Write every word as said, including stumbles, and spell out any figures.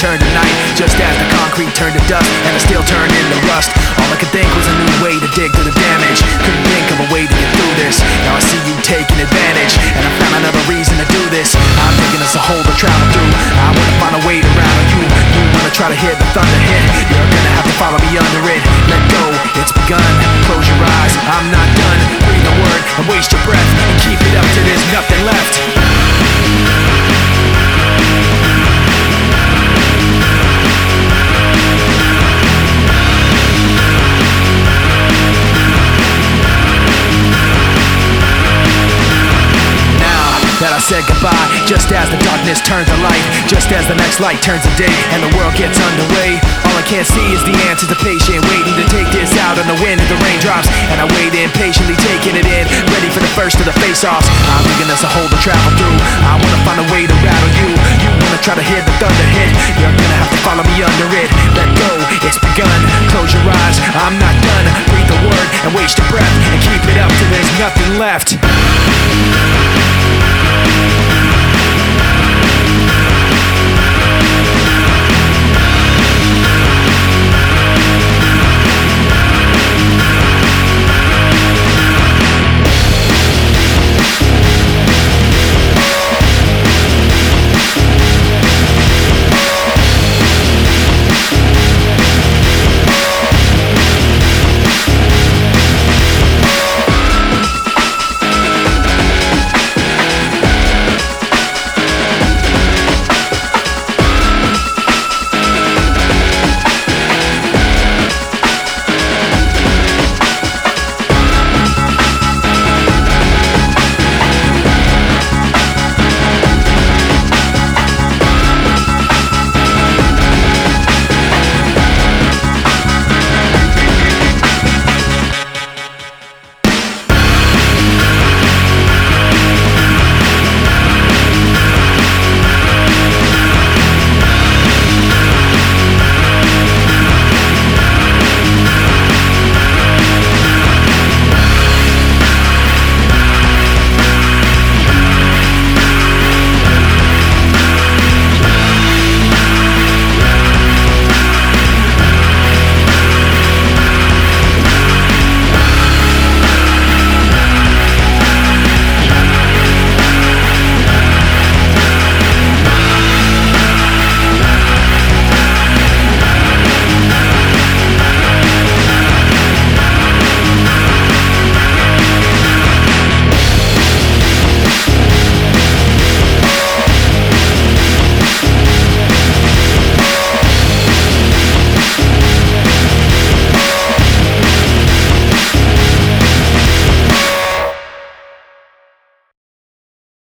turned to night, just as the concrete turned to dust and the steel turned into rust. All I could think was a new way to dig through the damage. Couldn't think of a way to get through this. Now I see you taking advantage, and I found another reason to do this. I'm thinking it's a hole to travel through. I wanna find a way to rattle you. You wanna try to hear the thunder hit. You're gonna have to follow me under it. Let go, it's begun. Close your eyes, I'm not done. Breathe the word and waste your breath, and keep it up till there's nothing left. That I said goodbye, just as the darkness turns to light, just as the next light turns to day, and the world gets underway. All I can't see is the anticipation, waiting to take this out on the wind of the raindrops. And I wait impatiently, taking it in, ready for the first of the face-offs. I'm thinking there's a hole to travel through. I wanna find a way to rattle you. You wanna try to hear the thunder hit. You're gonna have to follow me under it. Let go, it's begun. Close your eyes, I'm not done. Breathe the word and waste your breath, and keep it up till there's nothing left.